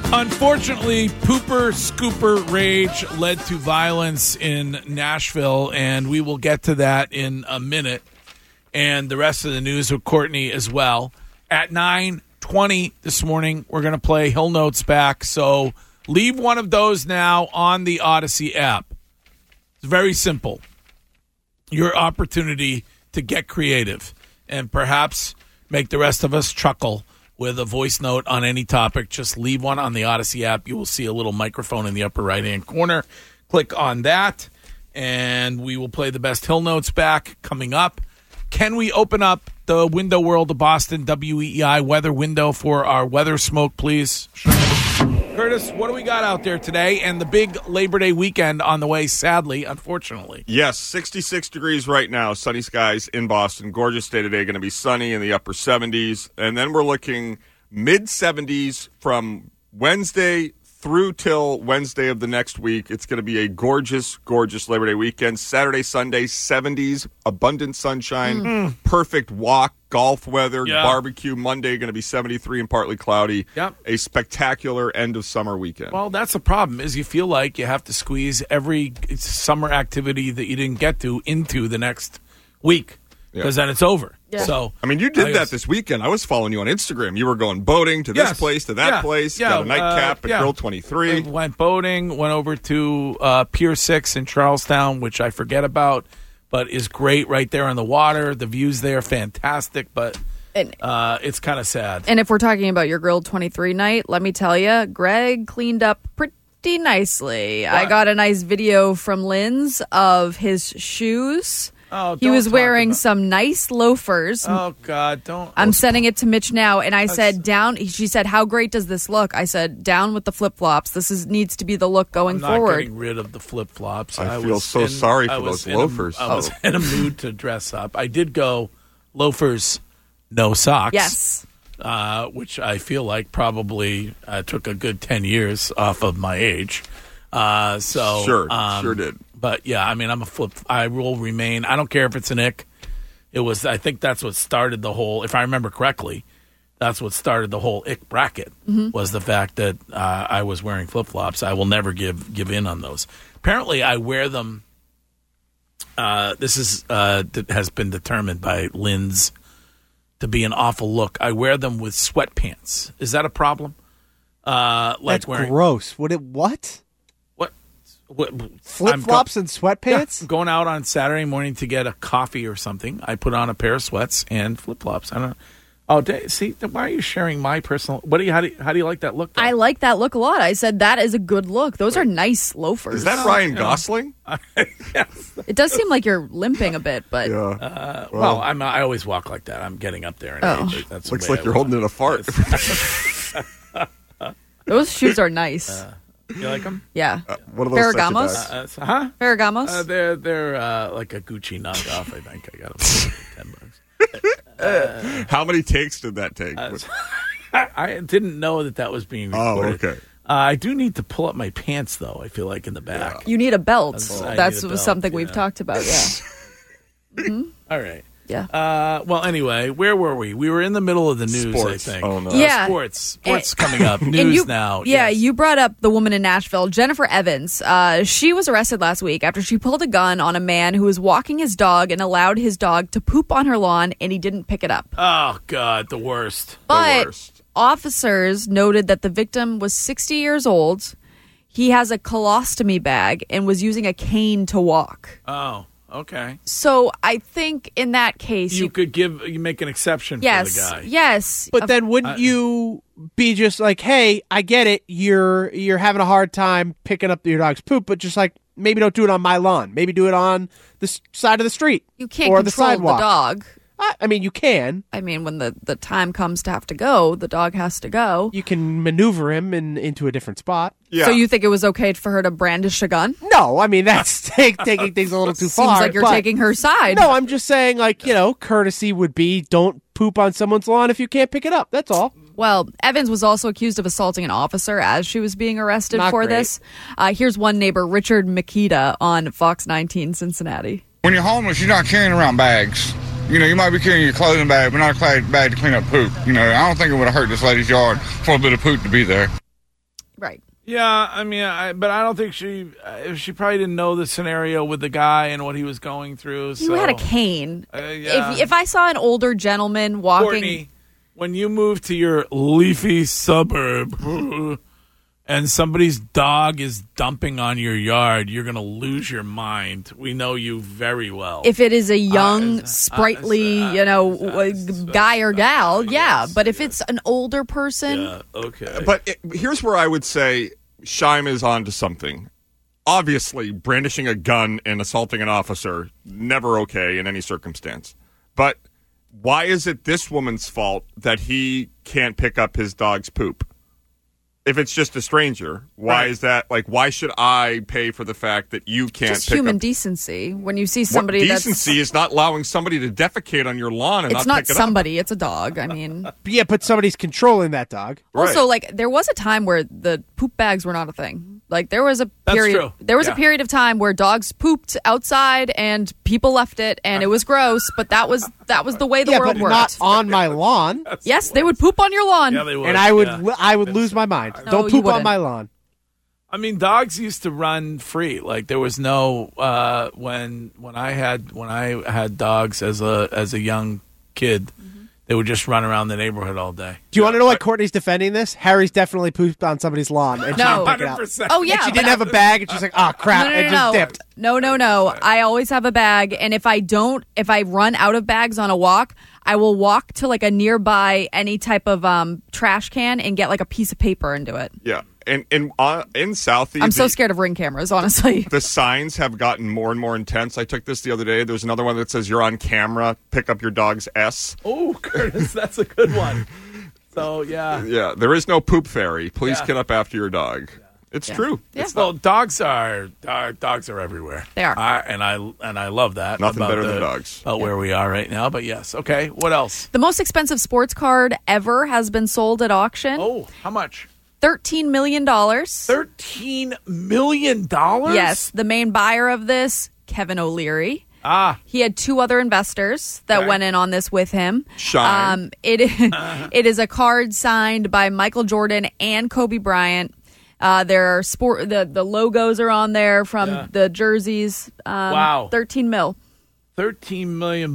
Unfortunately, pooper scooper rage led to violence in Nashville, and we will get to that in a minute. And the rest of the news with Courtney as well. At 9:20 this morning, we're going to play Hill Notes back. So leave one of those now on the Odyssey app. It's very simple. Your opportunity to get creative and perhaps make the rest of us chuckle with a voice note on any topic. Just leave one on the Odyssey app. You will see a little microphone in the upper right-hand corner. Click on that, and we will play the best Hill Notes back coming up. Can we open up the Window World of Boston WEEI weather window for our weather smoke, please? Curtis, what do we got out there today? And the big Labor Day weekend on the way, sadly, unfortunately. Yes, 66 degrees right now, sunny skies in Boston. Gorgeous day today, going to be sunny in the upper 70s. And then we're looking mid-70s from Wednesday through till Wednesday of the next week. It's going to be a gorgeous, gorgeous Labor Day weekend. Saturday, Sunday, 70s, abundant sunshine, perfect walk, golf weather, barbecue. Monday, going to be 73 and partly cloudy. Yep. A spectacular end of summer weekend. Well, that's the problem, is you feel like you have to squeeze every summer activity that you didn't get to into the next week, because then it's over. Yeah. So, I mean, you did that this weekend. I was following you on Instagram. You were going boating to this place, to that place. Got a nightcap at Grill 23. Went boating, went over to Pier 6 in Charlestown, which I forget about, but is great right there on the water. The views there, fantastic, but it's kind of sad. And if we're talking about your Grill 23 night, let me tell you, Greg cleaned up pretty nicely. What? I got a nice video from Lynn's of his shoes. Oh, he was wearing some nice loafers. Oh, God, don't. I'm sending it to Mitch now. And I said, she said, how great does this look? I said, down with the flip-flops. This needs to be the look going forward. I'm not getting rid of the flip-flops. I feel so sorry for those loafers. I was in a mood to dress up. I did go loafers, no socks. Yes. Which I feel like probably took a good 10 years off of my age. Sure did. But, yeah, I mean, I will remain. I don't care if it's an ick. I think that's what started the whole, if I remember correctly, that's what started the whole ick bracket, was the fact that I was wearing flip-flops. I will never give in on those. Apparently, I wear them, has been determined by Lynn's to be an awful look. I wear them with sweatpants. Is that a problem? That's gross. What? Flip-flops and sweatpants? Yeah, going out on Saturday morning to get a coffee or something. I put on a pair of sweats and flip-flops. I don't. Oh, see, why are you sharing my personal? How do you like that look, though? I like that look a lot. I said that is a good look. Those are nice loafers. Is that Ryan Gosling? Yes. It does seem like you're limping a bit, but well, I always walk like that. I'm getting up there in age. That's looks like you're holding in a fart. Those shoes are nice. You like them? Yeah. What are those? Ferragamos? Ferragamos? They're like a Gucci knockoff, I think. I got them for $10. How many takes did that take? I didn't know that was being recorded. Oh, okay. I do need to pull up my pants, though, I feel like, in the back. You need a belt. That's belt, something we've talked about, yeah. All right. Yeah. Well, anyway, where were we? We were in the middle of the news, sports. I think. Oh, no. Yeah. Sports coming up. News now. Yeah, yes. You brought up the woman in Nashville, Jennifer Evans. She was arrested last week after she pulled a gun on a man who was walking his dog and allowed his dog to poop on her lawn, and he didn't pick it up. Oh, God, the worst. But officers noted that the victim was 60 years old. He has a colostomy bag and was using a cane to walk. Oh. Okay. So I think in that case you make an exception for the guy. Yes. But then wouldn't you be just like, hey, I get it, you're having a hard time picking up your dog's poop, but just like maybe don't do it on my lawn. Maybe do it on the side of the street. You can't or control the sidewalk. the dog. I mean, you can. I mean, when the time comes to have to go, the dog has to go. You can maneuver him into a different spot. Yeah. So you think it was okay for her to brandish a gun? No, I mean, that's taking things a little too far. Seems like you're taking her side. No, I'm just saying, like, courtesy would be don't poop on someone's lawn if you can't pick it up. That's all. Well, Evans was also accused of assaulting an officer as she was being arrested for this. Here's one neighbor, Richard Makita, on Fox 19 Cincinnati. When you're homeless, you're not carrying around bags. You might be carrying your clothing bag, but not a bag to clean up poop. I don't think it would have hurt this lady's yard for a bit of poop to be there. Right. Yeah, I mean, but I don't think she probably didn't know the scenario with the guy and what he was going through. You had a cane. Yeah. If I saw an older gentleman walking, Courtney, when you move to your leafy suburb and somebody's dog is dumping on your yard, you're going to lose your mind. We know you very well. if it is a young, sprightly, guy or gal, yeah. Yes, But if it's an older person, yeah, okay. But here's where I would say Shime is on to something. Obviously, brandishing a gun and assaulting an officer, never okay in any circumstance. But why is it this woman's fault that he can't pick up his dog's poop? If it's just a stranger, why is that? Like, why should I pay for the fact that you can't just pick human up? decency. When you see somebody Decency is not allowing somebody to defecate on your lawn and it's not not pick it somebody, it's a dog. I mean, Yeah, but somebody's controlling that dog. Right. also, like, there was a time where the poop bags were not a thing. Like, there was a That's period. true. There was Yeah. a period of time where dogs pooped outside and people left it, and it was gross. But that was the way the Yeah, world but worked. not on my lawn. Yes, they would poop on your lawn. Yeah, they would. And I would yeah. I would lose my mind. No, Don't you poop on wouldn't. my lawn. I mean, dogs used to run free. Like there was no when I had dogs as a young kid, they would just run around the neighborhood all day. Do you want to know why Courtney's defending this? Harry's definitely pooped on somebody's lawn and she No. didn't pick it up. 100%. Oh yeah, And she but didn't have a bag and she's like, oh crap, and just dipped. No. I always have a bag, and if I run out of bags on a walk, I will walk to like a nearby any type of trash can and get like a piece of paper and do it. Yeah, and in Southie, I'm so scared of Ring cameras, honestly. the signs have gotten more and more intense. I took this the other day. There's another one that says "You're on camera. Pick up your dog's S." Oh, Curtis, that's a good one. So yeah. Yeah, there is no poop fairy. Please Yeah. get up after your dog. It's true. Yeah. Well, dogs are everywhere. They are. And I love that. Nothing about better than dogs. About where we are right now. But yes, okay. What else? The most expensive sports card ever has been sold at auction. Oh, how much? $13 million. $13 million. Yes, the main buyer of this, Kevin O'Leary. Ah, He had two other investors that Okay. went in on this with him. Shine. It is a card signed by Michael Jordan and Kobe Bryant. There are the logos are on there from the jerseys. Wow. 13 mil. $13 million.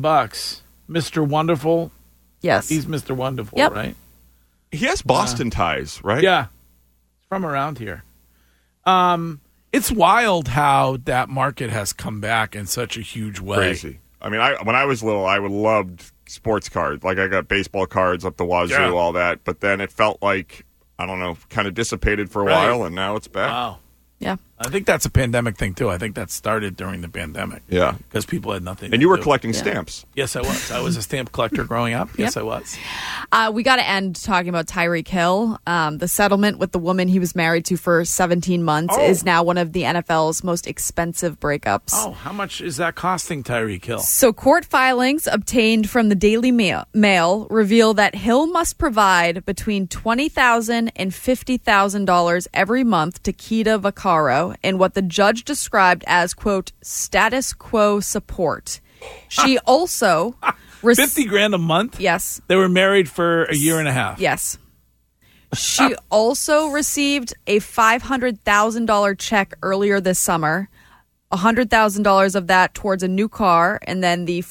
Mr. Wonderful. Yes. He's Mr. Wonderful, Yep. right? He has Boston ties, right? Yeah. It's from around here. It's wild how that market has come back in such a huge way. Crazy. I mean, when I was little, I would loved sports cards. Like I got baseball cards up the wazoo, Yeah. all that. But then it felt like, I don't know, kind of dissipated for a Right. while, and now it's back. Wow. Yeah. I think that's a pandemic thing, too. I think that started during the pandemic. Yeah. Because people had nothing And to you were do. collecting stamps. Yes, I was. I was a stamp collector growing up. Yes, I was. We got to end talking about Tyreek Hill. The settlement with the woman he was married to for 17 months Oh. is now one of the NFL's most expensive breakups. Oh, how much is that costing Tyreek Hill? So, court filings obtained from the Daily Mail reveal that Hill must provide between $20,000 and $50,000 every month to Keita Vaccaro in what the judge described as, quote, status quo support. She also... 50 grand a month? Yes. They were married for a year and a half. Yes. She also received a $500,000 check earlier this summer. $100,000 of that towards a new car, and then the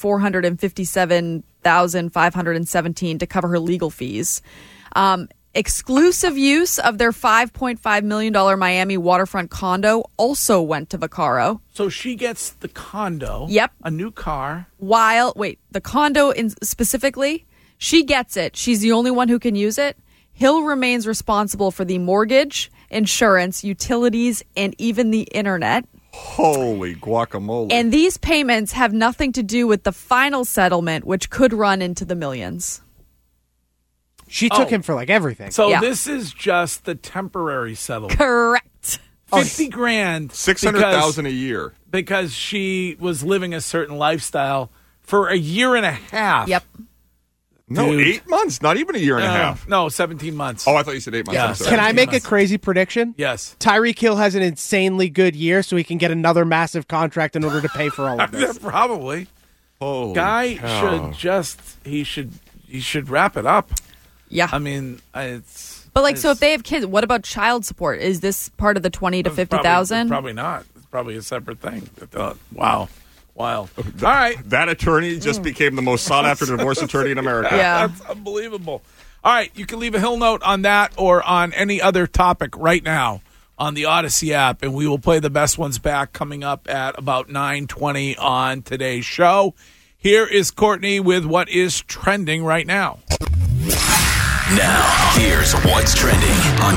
$457,517 to cover her legal fees. Exclusive use of their $5.5 million Miami waterfront condo also went to Vaccaro. So she gets the condo. Yep. A new car. The condo specifically, she gets it. She's the only one who can use it. Hill remains responsible for the mortgage, insurance, utilities, and even the internet. Holy guacamole. And these payments have nothing to do with the final settlement, which could run into the millions. She took him for like everything. So Yeah. this is just the temporary settlement. Correct. 50 grand. $600,000 a year. Because she was living a certain lifestyle for a year and a half. Yep. No, Dude. 8 months, not even a year and a half. No, 17 months. Oh, I thought you said 8 months. Yeah. I'm sorry. Can I make a months. crazy prediction? Yes. Tyreek Hill has an insanely good year, so he can get another massive contract in order to pay for all of this. Probably. Holy Guy cow. should just he should wrap it up. Yeah. I mean, it's But so if they have kids, what about child support? Is this part of the 20 to 50,000? Probably not. It's probably a separate thing. Wow. Wild. All right. That attorney just became the most sought-after divorce attorney in America. Yeah. That's unbelievable. All right. You can leave a Hill note on that or on any other topic right now on the Odyssey app, and we will play the best ones back coming up at about 9:20 on today's show. Here is Courtney with what is trending right now. Now, here's what's trending on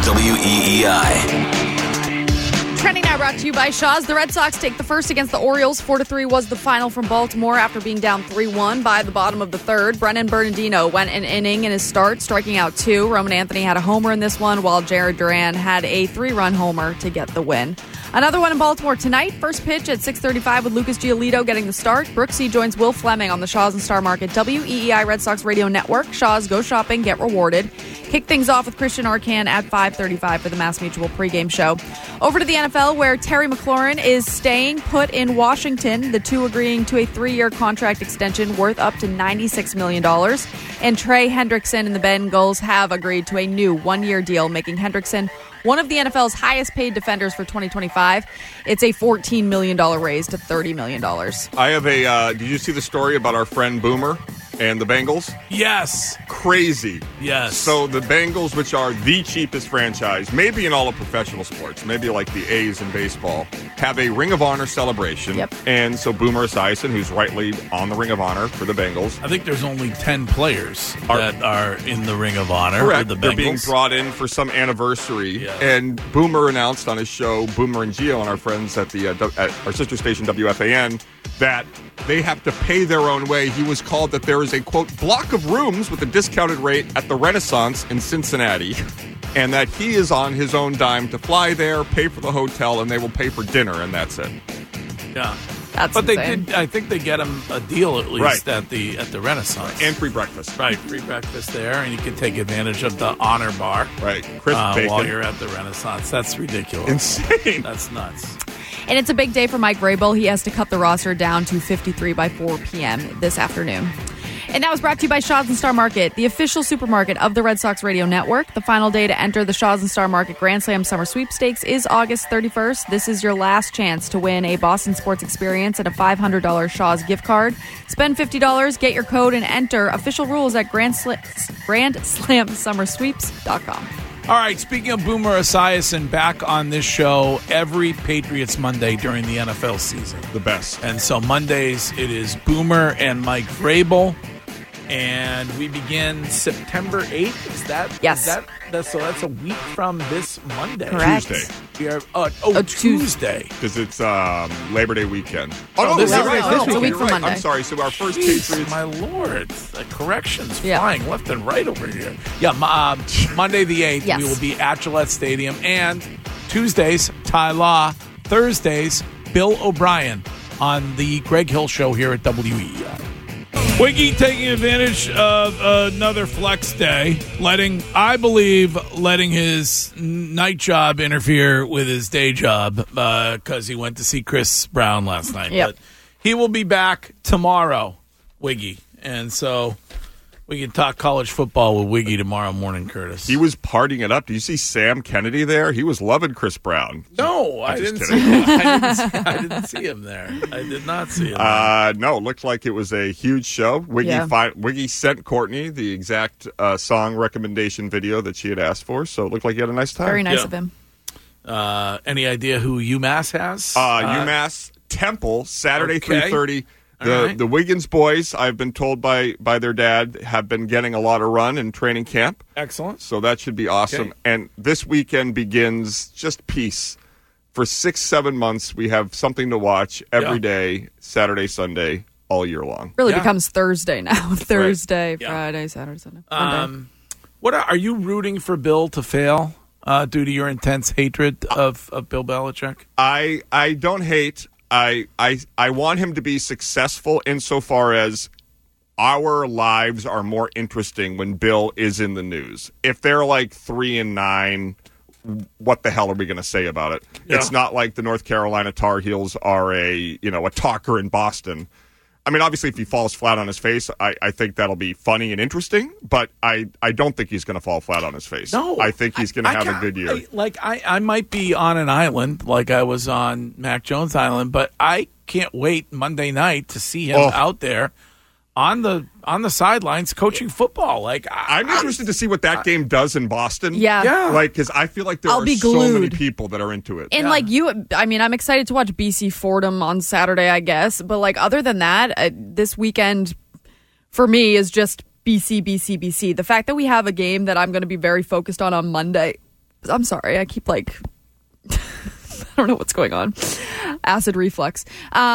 WEEI. Trending now brought to you by Shaw's. The Red Sox take the first against the Orioles. 4-3 was the final from Baltimore after being down 3-1 by the bottom of the third. Brennan Bernardino went an inning in his start, striking out 2. Roman Anthony had a homer in this one, while Jared Duran had a 3-run homer to get the win. Another one in Baltimore tonight. First pitch at 6:35 with Lucas Giolito getting the start. Brooksy joins Will Fleming on the Shaw's and Star Market WEEI Red Sox Radio Network. Shaw's, go shopping, get rewarded. Kick things off with Christian Arcan at 5:35 for the Mass Mutual pregame show. Over to the NFL, where Terry McLaurin is staying put in Washington, the two agreeing to a 3-year contract extension worth up to $96 million. And Trey Hendrickson and the Bengals have agreed to a new 1-year deal, making Hendrickson one of the NFL's highest paid defenders for 2025. It's a $14 million raise to $30 million. I have did you see the story about our friend Boomer and the Bengals? Yes. Crazy. Yes. So the Bengals, which are the cheapest franchise, maybe in all of professional sports, maybe like the A's in baseball, have a Ring of Honor celebration. Yep. And so Boomer Esiason, who's rightly on the Ring of Honor for the Bengals. I think there's only 10 players that are in the Ring of Honor. Correct. With the They're Bengals. being brought in for some anniversary. Yeah. And Boomer announced on his show, Boomer and Gio and our friends at the at our sister station WFAN, that they have to pay their own way. He was called that there is a, quote, block of rooms with a discounted rate at the Renaissance in Cincinnati, and that he is on his own dime to fly there, pay for the hotel, and they will pay for dinner, and that's it. Yeah. That's But insane. I think they get him a deal at least Right. at the Renaissance. And free breakfast. Right, free breakfast there, and you can take advantage of the honor bar. Right. Crisp bacon. While you're at the Renaissance. That's ridiculous. Insane. That's nuts. And it's a big day for Mike Vrabel. He has to cut the roster down to 53 by 4 p.m. this afternoon. And that was brought to you by Shaw's and Star Market, the official supermarket of the Red Sox Radio Network. The final day to enter the Shaw's and Star Market Grand Slam Summer Sweepstakes is August 31st. This is your last chance to win a Boston sports experience and a $500 Shaw's gift card. Spend $50, get your code, and enter. Official rules at GrandSlamSummerSweeps.com. All right, speaking of Boomer Esiason, back on this show every Patriots Monday during the NFL season. The best. And so Mondays, it is Boomer and Mike Vrabel. And we begin September 8th. Is that? Yes. So that's a week from this Monday. Correct. Tuesday. We are, Tuesday. Because it's Labor Day weekend. this is right. this It's a week from Monday. I'm sorry. So our first Jeez, Patriots. my Lord. The corrections Yeah. flying left and right over here. Yeah, Monday the 8th, Yes. we will be at Gillette Stadium. And Tuesdays, Ty Law. Thursdays, Bill O'Brien on the Greg Hill Show here at WEEI. Wiggy taking advantage of another flex day, letting his night job interfere with his day job because he went to see Chris Brown last night. Yep. But he will be back tomorrow, Wiggy. And so we can talk college football with Wiggy tomorrow morning, Curtis. He was partying it up. Do you see Sam Kennedy there? He was loving Chris Brown. No, I just didn't kidding. see I didn't see him there. I did not see him there. No, it looked like it was a huge show. Wiggy sent Courtney the exact song recommendation video that she had asked for, so it looked like he had a nice time. Very nice Yeah. of him. Any idea who UMass has? UMass Temple, Saturday Okay. 3:30. All right. The Wiggins boys, I've been told by their dad, have been getting a lot of run in training camp. Excellent. So that should be awesome. Okay. And this weekend begins just peace. For 6-7 months, we have something to watch every day, Saturday, Sunday, all year long. Really Yeah. becomes Thursday now. Thursday, Yeah. Friday, Saturday, Sunday. Monday. What are you rooting for Bill to fail due to your intense hatred of Bill Belichick? I don't hate. I want him to be successful insofar as our lives are more interesting when Bill is in the news. If they're like 3-9, what the hell are we going to say about it? Yeah. It's not like the North Carolina Tar Heels are a talker in Boston. I mean, obviously, if he falls flat on his face, I think that'll be funny and interesting. But I don't think he's going to fall flat on his face. No, I think he's going to have a good year. I might be on an island like I was on Mac Jones Island, but I can't wait Monday night to see him out there on the sidelines coaching football. I'm interested to see what that game does in Boston. Yeah. Because I feel like there I'll are be so many glued. people that are into it. And I'm excited to watch BC Fordham on Saturday, I guess. But other than that, this weekend for me is just BC. The fact that we have a game that I'm going to be very focused on Monday. I'm sorry, I keep I don't know what's going on. Acid reflux.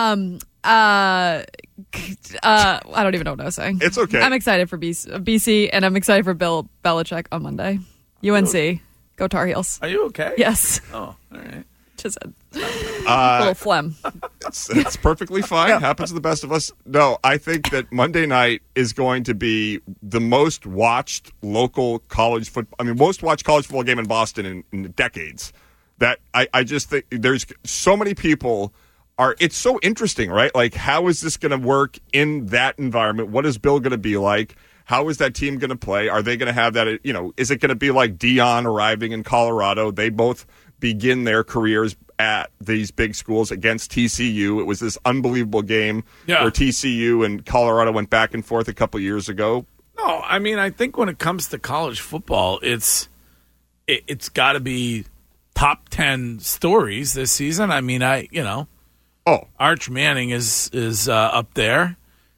I don't even know what I was saying. It's okay. I'm excited for BC, and I'm excited for Bill Belichick on Monday. UNC, go Tar Heels. Are you okay? Yes. Oh, all right. Just a little phlegm. It's perfectly fine. Happens to the best of us. No, I think that Monday night is going to be the most watched local college football. I mean, most watched college football game in Boston in decades. That I just think there's so many people. It's so interesting, right? How is this going to work in that environment? What is Bill going to be like? How is that team going to play? Are they going to have that, is it going to be like Dion arriving in Colorado? They both begin their careers at these big schools against TCU. It was this unbelievable game where TCU and Colorado went back and forth a couple years ago. No, I mean, I think when it comes to college football, it's got to be top 10 stories this season. I mean, Arch Manning is up there.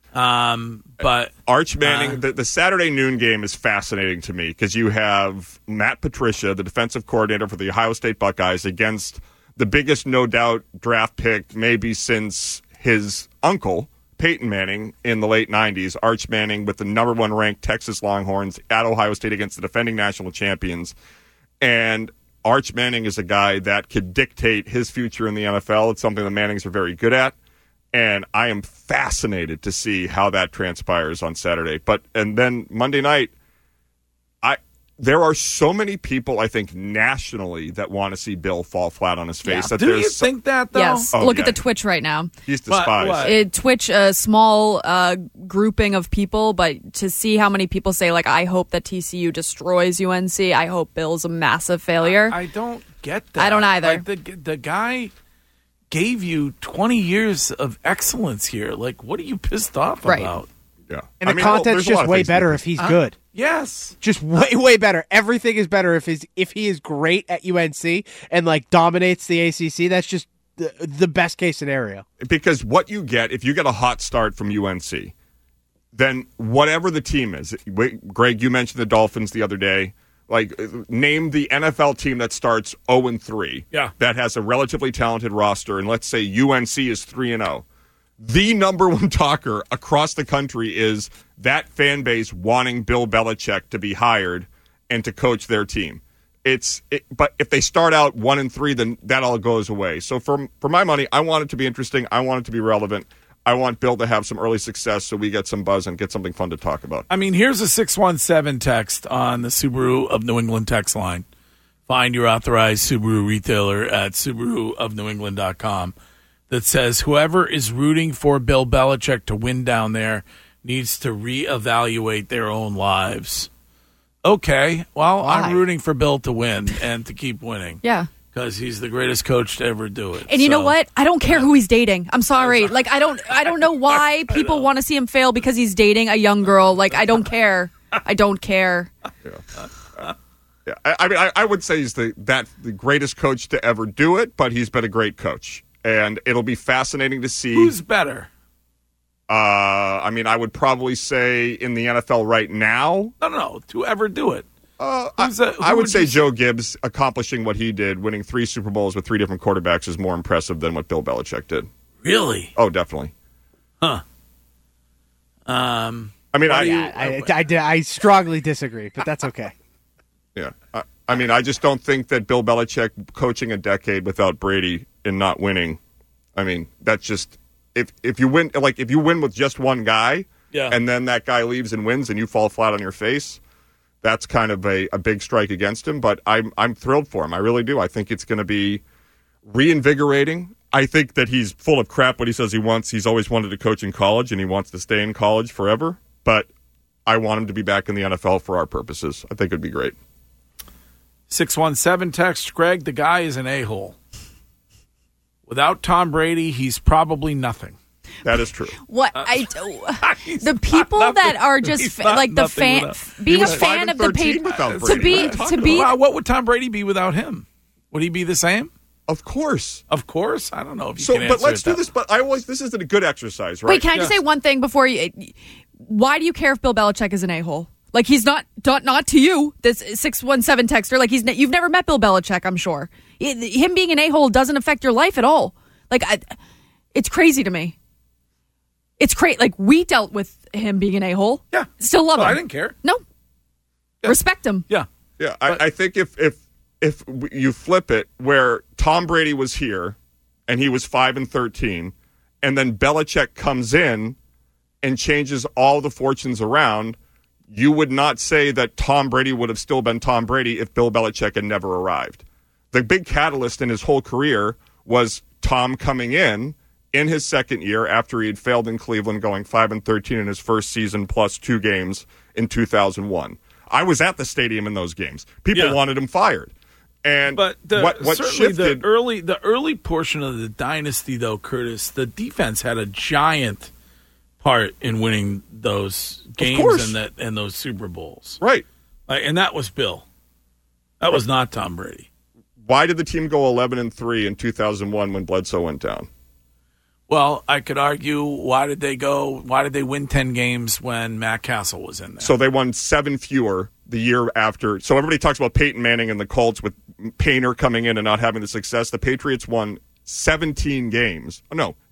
But Arch Manning, the Saturday noon game is fascinating to me because you have Matt Patricia, the defensive coordinator for the Ohio State Buckeyes, against the biggest, no doubt, draft pick maybe since his uncle, Peyton Manning, in the late 90s. Arch Manning with the number 1 ranked Texas Longhorns at Ohio State against the defending national champions. And Arch Manning is a guy that could dictate his future in the NFL. It's something the Mannings are very good at. And I am fascinated to see how that transpires on Saturday. And then Monday night, there are so many people, I think, nationally that want to see Bill fall flat on his face. Yeah. That do you think that, though? Yes. Look at the Twitch right now. He's despised. Twitch, a small grouping of people, but to see how many people say, I hope that TCU destroys UNC. I hope Bill's a massive failure. I don't get that. I don't either. The guy gave you 20 years of excellence here. What are you pissed off about? Yeah. And the content's just way better if he's good. Yes. Just way better. Everything is better if he is great at UNC and dominates the ACC. That's just the best case scenario. Because what you get, if you get a hot start from UNC, then whatever the team is, Greg, you mentioned the Dolphins the other day. Name the NFL team that starts 0-3. Yeah. That has a relatively talented roster, and let's say UNC is 3-0. The number one talker across the country is that fan base wanting Bill Belichick to be hired and to coach their team. But if they start out 1-3, then that all goes away. So for my money, I want it to be interesting. I want it to be relevant. I want Bill to have some early success so we get some buzz and get something fun to talk about. I mean, here's a 617 text on the Subaru of New England text line. Find your authorized Subaru retailer at SubaruofNewEngland.com that says whoever is rooting for Bill Belichick to win down there needs to reevaluate their own lives. Okay, well, Why? I'm rooting for Bill to win and to keep winning. Yeah. Because he's the greatest coach to ever do it. And you know what? I don't care who he's dating. I'm sorry. I don't know why people want to see him fail because he's dating a young girl. I don't care. I don't care. Yeah. I mean, I would say he's the greatest coach to ever do it, but he's been a great coach. And it'll be fascinating to see. Who's better? I mean, I would probably say in the NFL right now. No, to ever do it. I would say Joe Gibbs accomplishing what he did, winning 3 Super Bowls with 3 different quarterbacks, is more impressive than what Bill Belichick did. Really? Oh, definitely. Huh. I mean, I strongly disagree, but that's okay. Yeah. I mean, I just don't think that Bill Belichick coaching a decade without Brady and not winning. I mean, that's just if you win with just one guy, and then that guy leaves and wins, and you fall flat on your face. That's kind of a big strike against him, but I'm thrilled for him. I really do. I think it's going to be reinvigorating. I think that he's full of crap when he says he's always wanted to coach in college and he wants to stay in college forever. But I want him to be back in the NFL for our purposes. I think it'd be great. 617 text, Greg, the guy is an a-hole. Without Tom Brady, he's probably nothing. That is true. What the people that are just like the fan, being a fan of the Patriots to be. Wow, what would Tom Brady be without him? Would he be the same? Of course. Of course. I don't know if you so, can answer but let's it do that. this. But this isn't a good exercise, right? Wait, can I just say one thing before you? Why do you care if Bill Belichick is an a-hole? Like he's not to you. This 617 texter. Like you've never met Bill Belichick. I'm sure him being an a-hole doesn't affect your life at all. Like it's crazy to me. It's crazy. Like we dealt with him being an a-hole. Yeah, still love him. I didn't care. No, respect him. Yeah. I think if you flip it, where Tom Brady was here and he was 5-13, and then Belichick comes in and changes all the fortunes around, you would not say that Tom Brady would have still been Tom Brady if Bill Belichick had never arrived. The big catalyst in his whole career was Tom coming in his second year after he had failed in Cleveland, going 5-13 in his first season plus 2 games in 2001. I was at the stadium in those games. People wanted him fired. And but what shifted the early portion of the dynasty, though, Curtis, the defense had a giant part in winning those games and those Super Bowls, right? And that was Bill. That was not Tom Brady. Why did the team go 11-3 in 2001 when Bledsoe went down? Well, I could argue why did they win 10 games when Matt Castle was in there? So they won 7 fewer the year after. So everybody talks about Peyton Manning and the Colts with Painter coming in and not having the success. The Patriots won 18 games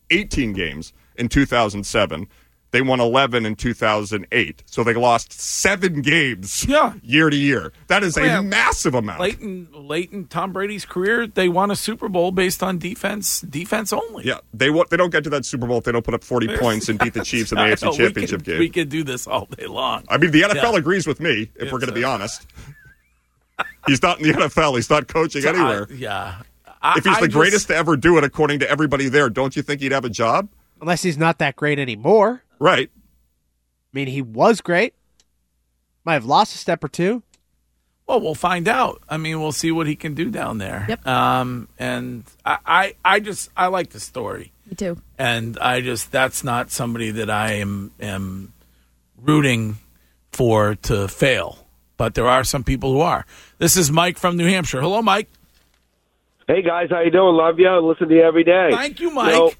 in 2007. They won 11 in 2008. So they lost 7 games year to year. That is a massive amount. Late in Tom Brady's career, they won a Super Bowl based on defense only. Yeah, they don't get to that Super Bowl if they don't put up 40 points and beat the Chiefs in the AFC Championship game. We could do this all day long. I mean, the NFL agrees with me, if we're going to be honest. He's not in the NFL. He's not coaching anywhere. If he's the greatest to ever do it, according to everybody there, don't you think he'd have a job? Unless he's not that great anymore. Right. I mean, he was great. Might have lost a step or two. Well, we'll find out. I mean, we'll see what he can do down there. Yep. And I like the story. Me too. And that's not somebody that I am rooting for to fail. But there are some people who are. This is Mike from New Hampshire. Hello, Mike. Hey, guys. How you doing? Love you. Listen to you every day. Thank you, Mike.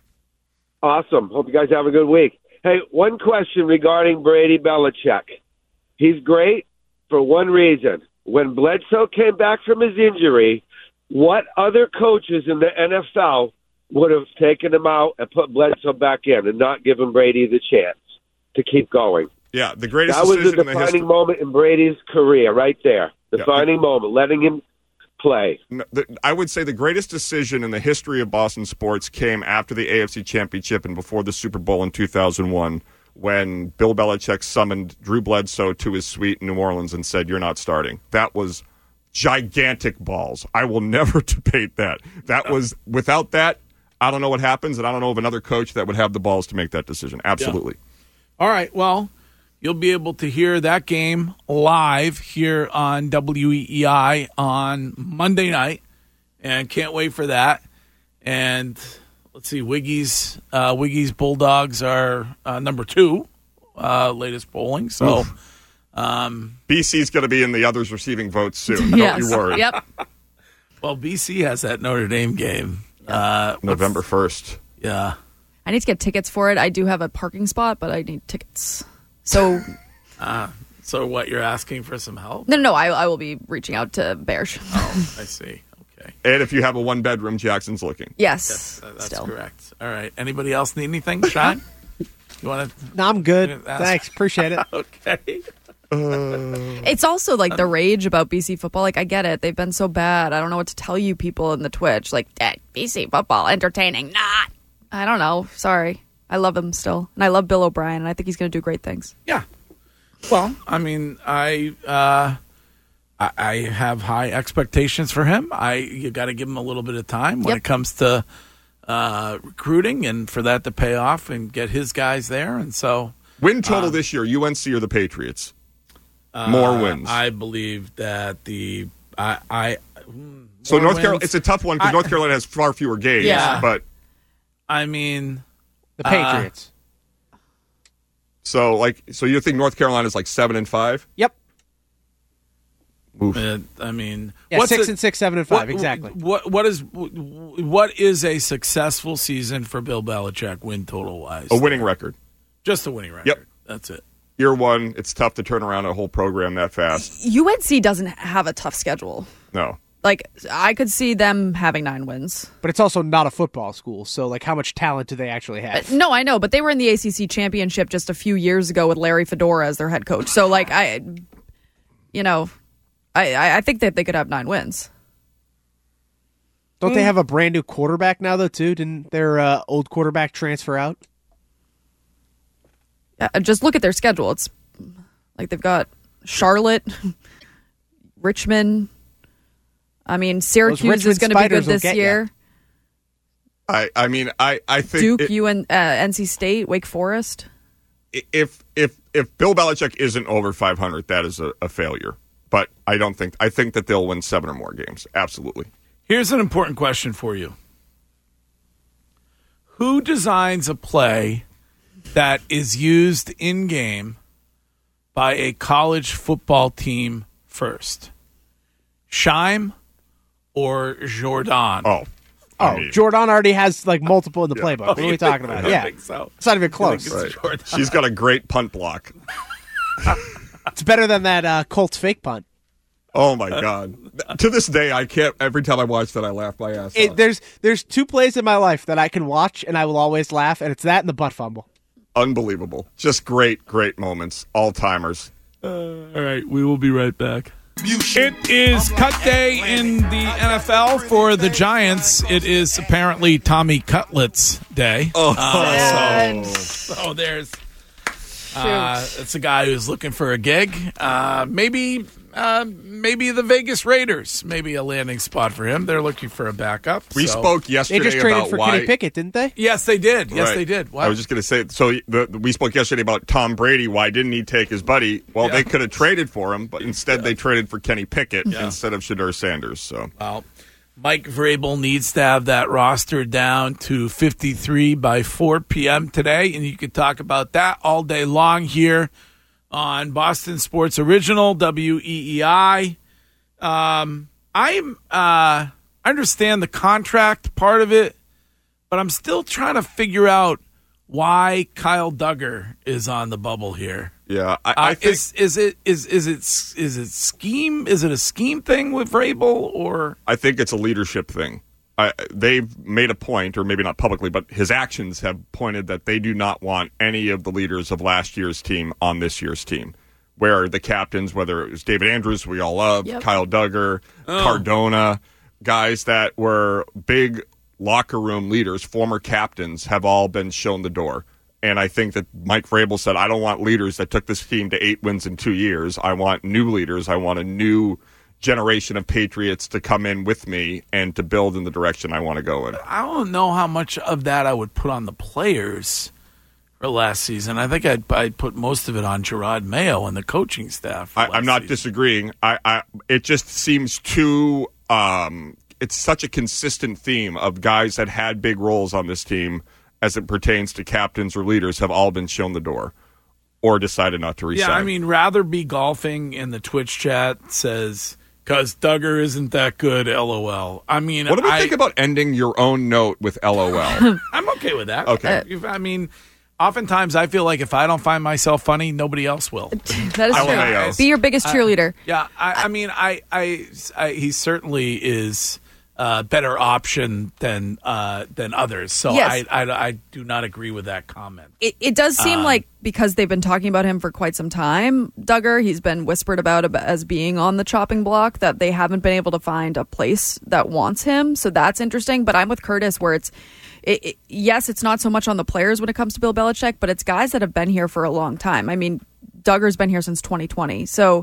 Awesome. Hope you guys have a good week. Hey, one question regarding Brady Belichick. He's great for one reason. When Bledsoe came back from his injury, what other coaches in the NFL would have taken him out and put Bledsoe back in and not given Brady the chance to keep going? Yeah, the greatest that was decision the in the history. defining moment in Brady's career right there. Defining moment, letting him play. I would say the greatest decision in the history of Boston sports came after the AFC Championship and before the Super Bowl in 2001 when Bill Belichick summoned Drew Bledsoe to his suite in New Orleans and said, "You're not starting." That was gigantic balls. I will never debate that. That was, without that, I don't know what happens, and I don't know of another coach that would have the balls to make that decision. Absolutely. Yeah. All right, well, you'll be able to hear that game live here on WEEI on Monday night, and can't wait for that. And let's see, Wiggy's Bulldogs are number 2, latest polling. So BC's going to be in the others receiving votes soon. Don't you worry. Yep. Well, BC has that Notre Dame game November 1st. Yeah. I need to get tickets for it. I do have a parking spot, but I need tickets. So what, you're asking for some help? No, I will be reaching out to Bears. Oh, I see. Okay. And if you have a 1-bedroom, Jackson's looking. Yes, that's still correct. All right. Anybody else need anything, Sean? You want to? No, I'm good. Thanks. Appreciate it. Okay. It's also like the rage about BC football. Like, I get it. They've been so bad. I don't know what to tell you people in the Twitch. Like, BC football, entertaining. Not. I don't know. Sorry. I love him still. And I love Bill O'Brien, and I think he's going to do great things. Yeah. Well, I mean, I have high expectations for him. You got to give him a little bit of time when it comes to recruiting and for that to pay off and get his guys there. And so Win total this year, UNC or the Patriots? More wins. I believe that so North wins. Carolina, it's a tough one because North Carolina has far fewer games. Yeah. But I mean, The Patriots. so you think North Carolina is like 7-5? Yep. Oof. I mean, Yeah, what's 6 a- and 6, 7 and 5. Exactly. What is a successful season for Bill Belichick win total wise? A winning record. Just a winning record. Yep. That's it. Year one, it's tough to turn around a whole program that fast. UNC doesn't have a tough schedule. No. Like, I could see them having 9 wins. But it's also not a football school, so like, how much talent do they actually have? No, I know, but they were in the ACC championship just a few years ago with Larry Fedora as their head coach. So, like, I think that they could have 9 wins. Don't they have a brand new quarterback now, though? Too didn't their old quarterback transfer out? Just look at their schedule. It's like they've got Charlotte, Richmond. I mean, Syracuse Richmond is going to be good Spiders will this get year. I think Duke, NC State, Wake Forest. if Bill Belichick isn't over 500, that is a failure. But I think that they'll win 7 or more games. Absolutely. Here's an important question for you. Who designs a play that is used in-game by a college football team first? Scheim or Jordan? Jordan already has like multiple in the playbook. What are we talking about? I Yeah, think so. it's not even close. It's Jordan. She's got a great punt block. It's better than that Colts fake punt. Oh, my God. To this day, I can't. Every time I watch that, I laugh my ass off. There's 2 plays in my life that I can watch and I will always laugh, and it's that and the butt fumble. Unbelievable. Just great moments. All-timers. All right, we will be right back. It is cut day in the NFL for the Giants. It is apparently Tommy Cutlets Day. So there's it's a guy who's looking for a gig. Maybe the Vegas Raiders, maybe a landing spot for him. They're looking for a backup. We spoke yesterday They just traded about for why. Kenny Pickett, didn't they? Yes, they did. Yes, Right. they did. Wow. I was just going to say, so we spoke yesterday about Tom Brady. Why didn't he take his buddy? Well, they could have traded for him, but instead they traded for Kenny Pickett instead of Shedeur Sanders. So, Well, Mike Vrabel needs to have that roster down to 53 by 4 p.m. today, and you can talk about that all day long here on Boston Sports Original, WEEI. I understand the contract part of it, but I'm still trying to figure out why Kyle Duggar is on the bubble here. yeah, I think Is it scheme? Is it a scheme thing with Vrabel or? I think it's a leadership thing. They've made a point, or maybe not publicly, but his actions have pointed that they do not want any of the leaders of last year's team on this year's team. Where the captains, whether it was David Andrews, who we all love, Kyle Duggar, Cardona, guys that were big locker room leaders, former captains, have all been shown the door. And I think that Mike Vrabel said, I don't want leaders that took this team to 8 wins in 2 years. I want new leaders. I want a new generation of Patriots to come in with me and to build in the direction I want to go in. I don't know how much of that I would put on the players for last season. I think I'd put most of it on Gerard Mayo and the coaching staff. I'm not disagreeing. It just seems too. It's such a consistent theme of guys that had big roles on this team, as it pertains to captains or leaders, have all been shown the door or decided not to resign. Yeah, I mean, rather be golfing in the Twitch chat says, because Duggar isn't that good, LOL. I mean, what do we think about ending your own note with LOL? I'm okay with that. Okay. I mean, oftentimes I feel like if I don't find myself funny, nobody else will. That is LMAO. true. Be your biggest cheerleader. Yeah, I mean, he certainly is a better option than others. So Yes. I do not agree with that comment. It does seem like, because they've been talking about him for quite some time, Duggar, he's been whispered about as being on the chopping block, that they haven't been able to find a place that wants him. So that's interesting. But I'm with Curtis, where yes, it's not so much on the players when it comes to Bill Belichick, but it's guys that have been here for a long time. I mean, Duggar's been here since 2020. So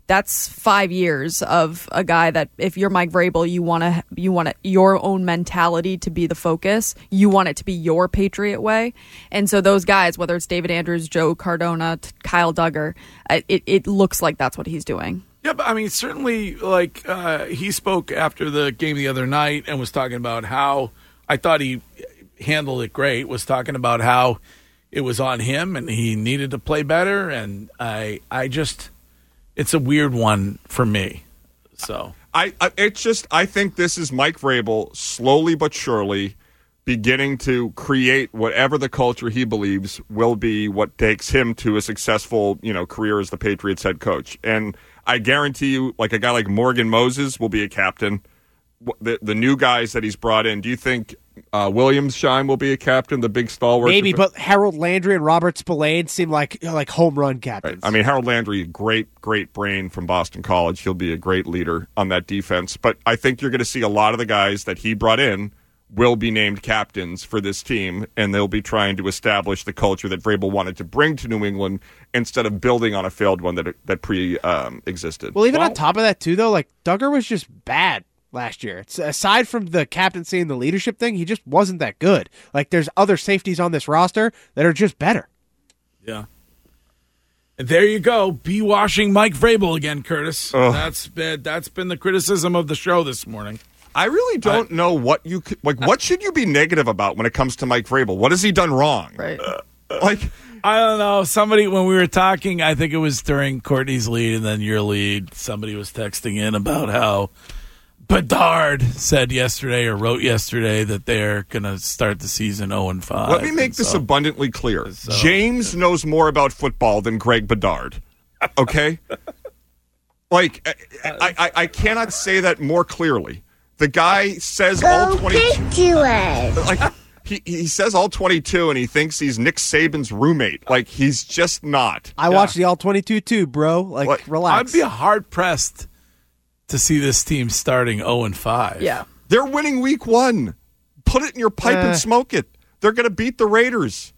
that's 5 years of a guy that if you're Mike Vrabel, you want your own mentality to be the focus. You want it to be your Patriot way. And so those guys, whether it's David Andrews, Joe Cardona, Kyle Duggar, it looks like that's what he's doing. Yeah, but I mean, certainly, like, he spoke after the game the other night and was talking about how I thought he handled it great, was talking about how it was on him and he needed to play better. And I just, it's a weird one for me. So I think this is Mike Vrabel slowly but surely beginning to create whatever the culture he believes will be what takes him to a successful, career as the Patriots head coach. And I guarantee you, like a guy like Morgan Moses will be a captain. The new guys that he's brought in, do you think Williams-Shine will be a captain, the big stalwart? Maybe, but Harold Landry and Robert Spillane seem like home run captains. Right. I mean, Harold Landry, great brain from Boston College. He'll be a great leader on that defense. But I think you're going to see a lot of the guys that he brought in will be named captains for this team, and they'll be trying to establish the culture that Vrabel wanted to bring to New England instead of building on a failed one that existed. Well, even on top of that, too, though, like Duggar was just bad last year. It's, aside from the captaincy and the leadership thing, he just wasn't that good. Like, there's other safeties on this roster that are just better. Yeah. And there you go. Be washing Mike Vrabel again, Curtis. That's been the criticism of the show this morning. I really don't know what you could, like. What should you be negative about when it comes to Mike Vrabel? What has he done wrong? Right. I don't know. Somebody, when we were talking, I think it was during Courtney's lead and then your lead, somebody was texting in about how Bedard said yesterday or wrote yesterday that they're going to start the season 0-5. Let me make this abundantly clear. James knows more about football than Greg Bedard. Okay? I cannot say that more clearly. The guy says all 22. He says all 22, and he thinks he's Nick Saban's roommate. Like, he's just not. I watched the all 22 too, bro. Like, relax. I'd be hard pressed to see this team starting 0-5. Yeah, they're winning week 1. Put it in your pipe and smoke it. They're going to beat the Raiders.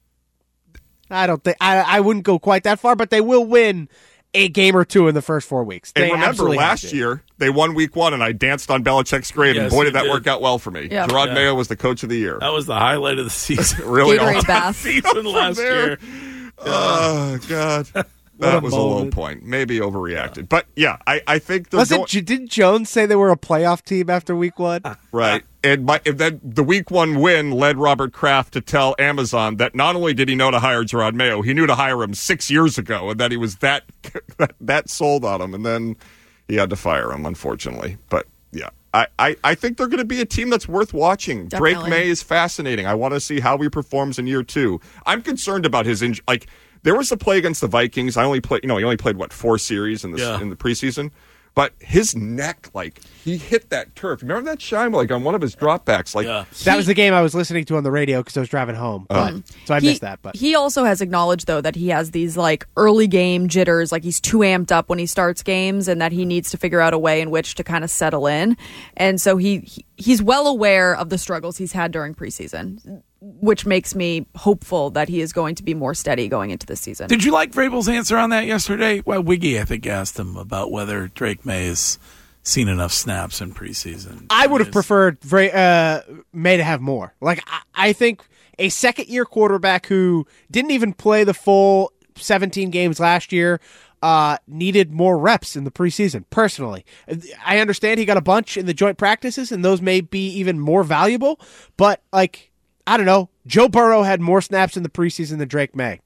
I don't think I wouldn't go quite that far, but they will win a game or two in the first 4 weeks. And remember, last year, they won week 1, and I danced on Belichick's grave, and boy, did that work out well for me. Yeah. Gerard Mayo was the coach of the year. That was the highlight of the season. Really? Gatorade bath. Season last year. Oh, God. That was a low point. Maybe overreacted. But, yeah, I think didn't Jones say they were a playoff team after week 1? Right. And the week 1 win led Robert Kraft to tell Amazon that not only did he know to hire Gerard Mayo, he knew to hire him 6 years ago, and that he was that sold on him. And then he had to fire him, unfortunately. But, yeah, I think they're going to be a team that's worth watching. Definitely. Drake May is fascinating. I want to see how he performs in year 2. I'm concerned about his injury. Like, there was a play against the Vikings. He only played 4 series in the preseason. But his neck, he hit that turf. Remember that shine, on one of his dropbacks? That was the game I was listening to on the radio because I was driving home. So I missed that. But he also has acknowledged, though, that he has these early game jitters, he's too amped up when he starts games, and that he needs to figure out a way in which to kind of settle in. And so he's well aware of the struggles he's had during preseason, which makes me hopeful that he is going to be more steady going into this season. Did you like Vrabel's answer on that yesterday? Well, Wiggy, I think, asked him about whether Drake May has seen enough snaps in preseason. I would have preferred May to have more. I think a second-year quarterback who didn't even play the full 17 games last year needed more reps in the preseason, personally. I understand he got a bunch in the joint practices, and those may be even more valuable, but, I don't know. Joe Burrow had more snaps in the preseason than Drake May.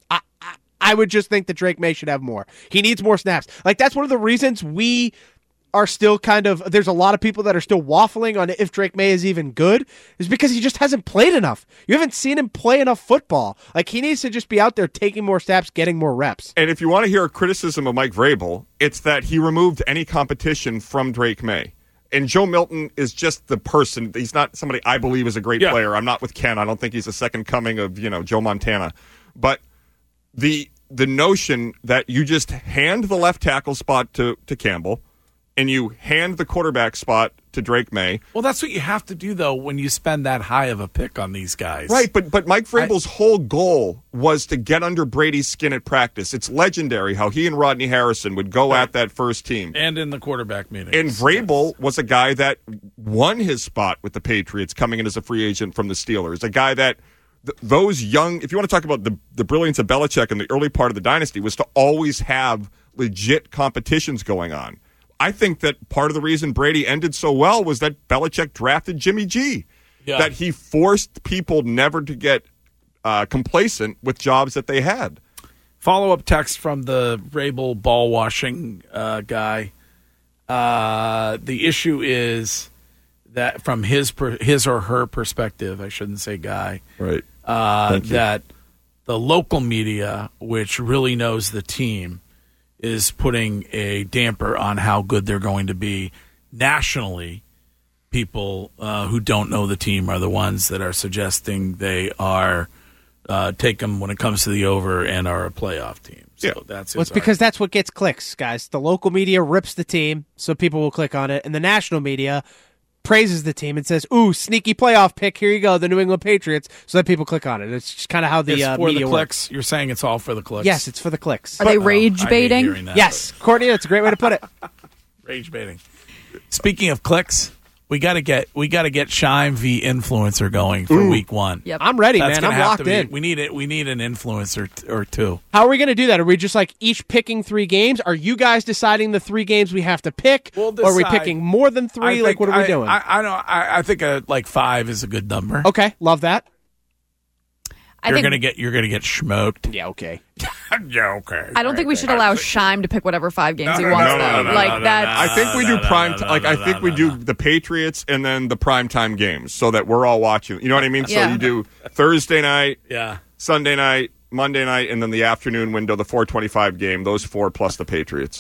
I would just think that Drake May should have more. He needs more snaps. That's one of the reasons we are still there's a lot of people that are still waffling on if Drake May is even good, is because he just hasn't played enough. You haven't seen him play enough football. He needs to just be out there taking more snaps, getting more reps. And if you want to hear a criticism of Mike Vrabel, it's that he removed any competition from Drake May. And Joe Milton is just the person. He's not somebody I believe is a great player. I'm not with Ken. I don't think he's the second coming of, Joe Montana. But the notion that you just hand the left tackle spot to Campbell, and you hand the quarterback spot to Drake May. Well, that's what you have to do, though, when you spend that high of a pick on these guys. Right, but Mike Vrabel's whole goal was to get under Brady's skin at practice. It's legendary how he and Rodney Harrison would go at that first team. And in the quarterback meetings. And Vrabel was a guy that won his spot with the Patriots coming in as a free agent from the Steelers, a guy that those young, if you want to talk about the brilliance of Belichick in the early part of the dynasty, was to always have legit competitions going on. I think that part of the reason Brady ended so well was that Belichick drafted Jimmy G. Yeah. That he forced people never to get complacent with jobs that they had. Follow-up text from the Vrabel ball-washing guy. The issue is that from his or her perspective, I shouldn't say guy, right? That the local media, which really knows the team, is putting a damper on how good they're going to be nationally. People who don't know the team are the ones that are suggesting they are take them when it comes to the over and are a playoff team. So that's it's because that's what gets clicks, guys. The local media rips the team, so people will click on it, and the national media praises the team and says, "Ooh, sneaky playoff pick! Here you go, the New England Patriots." So that people click on it. It's just kind of how the for media the clicks. works. You're saying it's all for the clicks. Yes, it's for the clicks. Are they rage baiting? Yes, Courtney, that's a great way to put it. Rage baiting. Speaking of clicks, we got to get Shime v Influencer going for week 1. Yep. I'm ready, That's man. I'm locked in. We need it. We need an influencer or two. How are we going to do that? Are we just like each picking 3 games? Are you guys deciding the 3 games we have to pick? We'll or are we decide. picking more than 3? Like, what are we doing? I think like 5 is a good number. Okay, love that. You're gonna get smoked. Yeah, okay. Yeah, okay. I don't think we should allow Shime to pick whatever 5 games he wants, though. I think we do I think we do the Patriots and then the primetime games so that we're all watching. You know what I mean? Yeah. So you do Thursday night, Yeah. Sunday night, Monday night, and then the afternoon window, the 4:25 game. Those 4 plus the Patriots.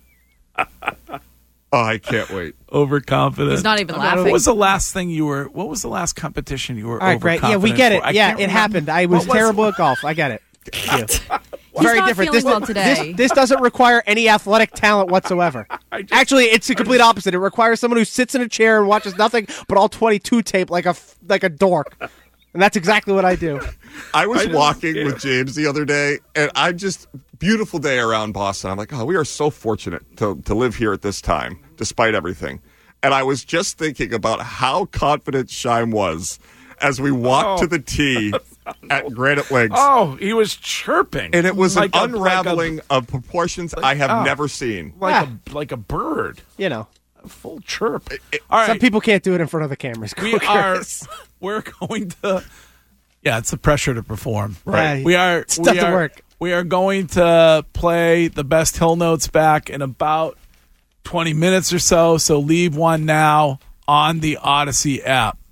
Oh, I can't wait. Overconfident. He's not even laughing. What was the last competition you were All right, great. overconfident Yeah, we get it. for? Yeah, it happened. I was terrible at golf. I get it. Thank you. Very not different. feeling well today. This doesn't require any athletic talent whatsoever. Actually, it's the complete opposite. It requires someone who sits in a chair and watches nothing but all 22 tape like a dork. And that's exactly what I do. I was walking with James the other day, and beautiful day around Boston. I'm like, oh, we are so fortunate to live here at this time, despite everything. And I was just thinking about how confident Shime was as we walked to the tee at Granite Links. Oh, he was chirping. And it was like an unraveling of proportions I have never seen. Like a bird. You know. A full chirp. All right. Some people can't do it in front of the cameras. We're going to. Yeah, it's the pressure to perform. Right. It's tough to work. We are going to play the best Hill Notes back in about 20 minutes or so. So leave one now on the Odyssey app.